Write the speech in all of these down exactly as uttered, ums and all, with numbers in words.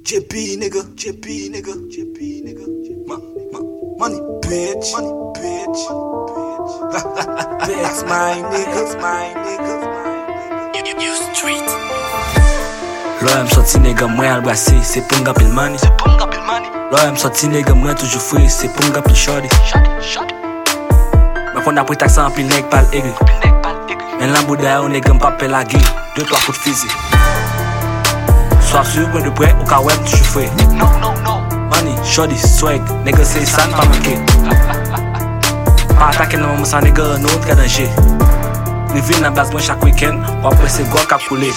J P nigga, J P nigga, J P nigga, ma, ma, money bitch, money bitch, bitch, my nigga, my nigga, you, you, you street. Lò m sorti nègre mwen al brase, se pou m gapil money. Se pou m gapil money. Lò m sorti nègre mwen toujou free, se pou m gapil shorty. Shorty, shorty. Mwen kon apri taksan anpil nèg pal egri. Men lan bouda yon nègre m pape la gay, deux trois coups de fusil. Sois sûr que de près ou ka web toujou free. No, no, no. Money, shorty, swag, nègre se san pa manke. Pa atake nan moun sa nègre an out ka danger. Rive nan base mwen chak weekend, wap presse gwa ka koule.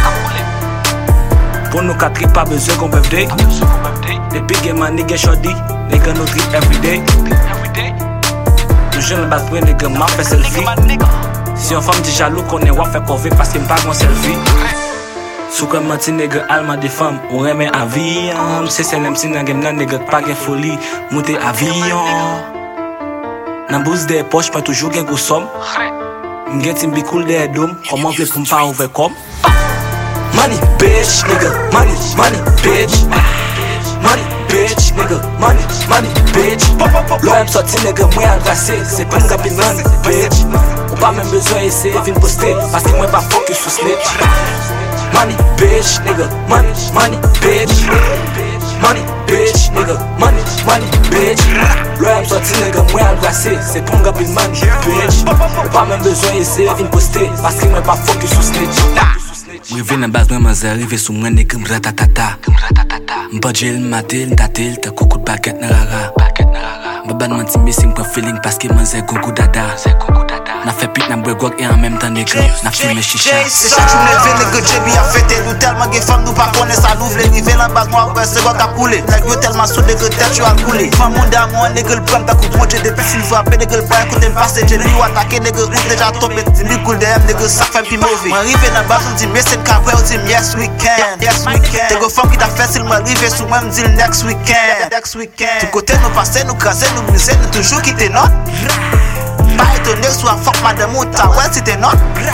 Pour nous quatre trip, pas besoin qu'on birthday. Depuis que man nigga shorty, nigga no trip everyday. Toujours dans le bateau, nigga m'a fait selfie. Si on femme dit jaloux, qu'on est wap fait cover parce qu'il m'pas mon selfie. Sous comme menti nigga alma des femmes, on remet avion. C'est celle même si n'a game nan nigga pas gen folie, monter avion. Nan bouse des poches, pas toujours gen gros somme. M'gen tim bi cool des dômes, comment vle pour m'pas ouvert comme. Money bitch, nigga, money, money bitch. Money bitch, nigga, money, money bitch. Lò m sorti nigga mwen al brase, se pou m gapil money bitch. Ou pa men bezwen ese vin poste, paske mwen pa focus sou snitch. Money bitch, nigga, money, money bitch. Money bitch, nigga, money, money bitch. Lò m sorti nigga mwen al brase, se pou m gapil money bitch. Ou pa men bezwen ese vin poste, paske mwen pa focus sou snitch. Rive nan base mwen manze rive sou mwen nègre m ratatata. Mbadjel matel ntatel ta koukout baket nan rara. Mbaban man ti missing kwa feeling paske manze gogo dada. Na fait pit nan bregwag e en même temps nègre na fume chicha. C'est chaque jour levé nègre J B a fêté. Nous tellement gen femme nous pas connaît ça nous vle rive lan base moi après c'est quoi qu'a coulé. Nègre yo tellement sous nègre tête yo a coulé. Femme monde à moi nègre le prend ta coupe moi j'ai depuis s'il frappe nègre le pas écouter me passer j'ai lui attaquer nègre ou déjà tombé. Lui cool de m nègre ça fait pi mauvais. Moi rive nan base on dit mais c'est qu'après on dit yes weekend. Yes weekend. Nègre femme qui t'a fait s'il m'a rive sous moi me dit next weekend. Next weekend. Tout côté nous passer nous casser nous briser nous toujours quitter non. Pas étonné soit fuck madame ou ta ouais c'était non.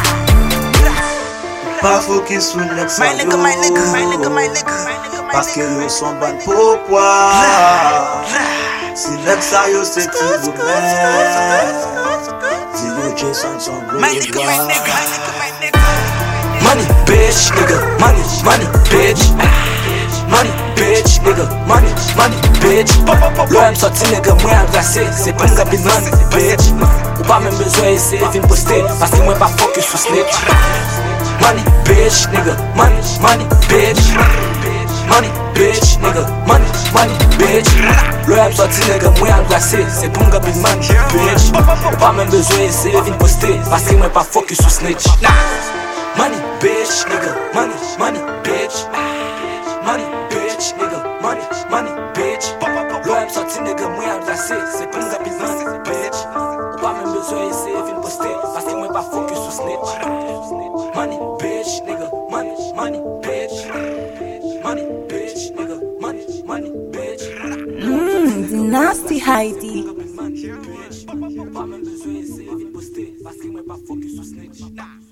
Pas focus sur l'ex. My nigga, my nigga, my nigga, my nigga. Parce que nous sommes ban pourquoi. Si l'ex a yo c'est tout vous si yo Jason son gros. My nigga, my nigga, my nigga. Money bitch, nigga, money, money bitch. Money bitch, nigga, money, money bitch. Lò m sorti nigga mwen al brase, se pou m gapil money bitch. Ou pa men bezwen ese vin poste, paske mwen pa focus sou snitch. Money bitch, nigga, money, money bitch. Money bitch, nigga, money, money bitch. Lò m sorti nigga mwen al brase, se pou m gapil money bitch. Ou pa men bezwen ese vin poste, paske mwen pa focus sou snitch. Money bitch, nigga, money, money bitch. Money bitch, nigga, money, money bitch. Lò m sorti nigga mwen al brase, se pou m gapil money bitch. Ou pa men bezwen ese vin poste, paske mwen pa focus sou snitch. Money bitch, nigga, money, money bitch. Money bitch, nigga, money, money bitch. Mmm, nasty Heidi. Ou pa men bezwen ese vin poste, paske mwen pa focus sou snitch.